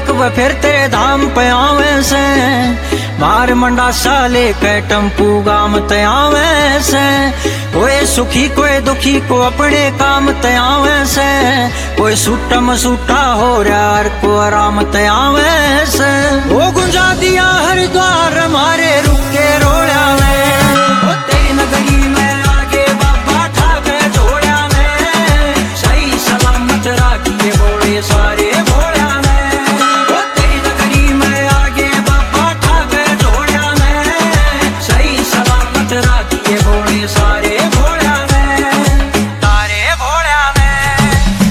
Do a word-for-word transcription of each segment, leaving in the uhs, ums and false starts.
एक व फिर तेरे धाम पे आवे से, मार मंडा साले के टम्पू गाम तयावे से। कोई सुखी कोई दुखी को अपने काम तयावे से, कोई सूटम सूटा हो यार को आराम तयावे से। वो गुंजा दिया हर द्वार हमारे रुके रोया में, वो तेरी नगरी में आगे बाबा ठाके जोड़ा में, सही सलामत राखिए बोले सारे भोला में। वो तेरी नगरी में आगे बाबा ठाके जोड़ा में, सही सलामत राखिए बोले सारे भोला में, तारे भोला में।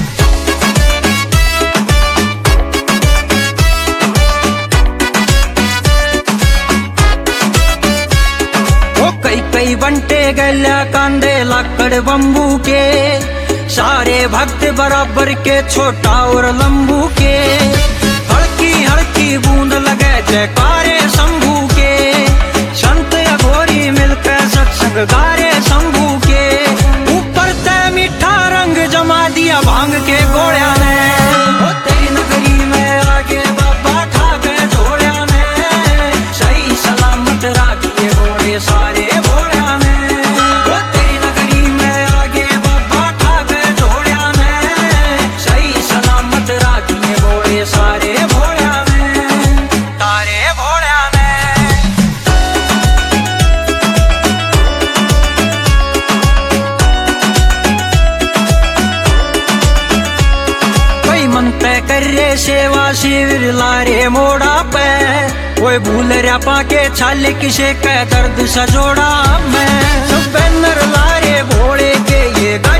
वो कई कई बंटे गल्या कांदे लाकड़ बम्बू के, सारे भक्त बराबर के छोटा और लंबू के। हल्की हल्की बूंद लगे जयकारे शंभू के, संत अघोरी मिलकर सत्संग गारे शंभू के। ऊपर तय मीठा रंग जमा दिया भांग के गोड़िया ने, वो तेरी नगरी में आगे बाबा ठाके जोड़िया में, सही सलामत राखिए बोले सारे भोला में। वो तेरी नगरी में आगे बाबा ठाके जोड़िया में, सही सलामत राखिए बोले सारे भोला में, तारे भोला में। कोई मनते कर रे सेवा शिविर लारे मोड़ा पे, कोई भूल रहा पाके छाले किसे कह दर्द सजोड़ा में। सब बैनर लारे भोले के ये